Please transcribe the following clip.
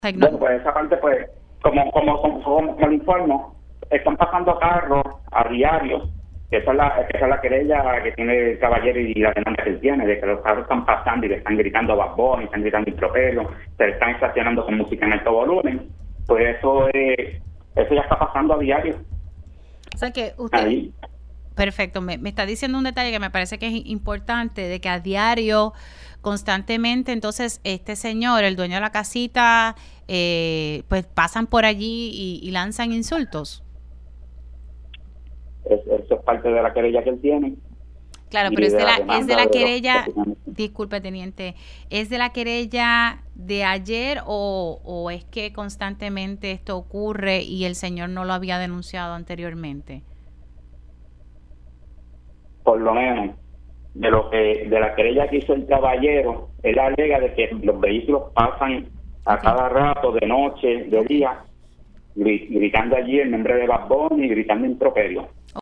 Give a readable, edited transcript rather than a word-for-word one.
Bueno, pues esa parte, pues, como le informo, están pasando carros a diario, que esa es la querella que tiene el caballero y la demanda que él tiene, de que los carros están pasando y le están gritando Bad Bunny, están gritando Impropero, se le están estacionando con música en alto volumen. Pues eso ya está pasando a diario. O sea que usted... Ahí. Perfecto, me está diciendo un detalle que me parece que es importante, de que a diario, constantemente, entonces este señor, el dueño de la casita, pues pasan por allí y lanzan insultos. Eso es parte de la querella que él tiene. Claro, pero es de la querella, disculpe teniente, ¿es de la querella de ayer o es que constantemente esto ocurre y el señor no lo había denunciado anteriormente? Por lo menos de la querella que hizo el caballero, él alega de que los vehículos pasan a cada rato, de noche, de día, gritando allí el nombre de Bad Bunny y gritando Improperio.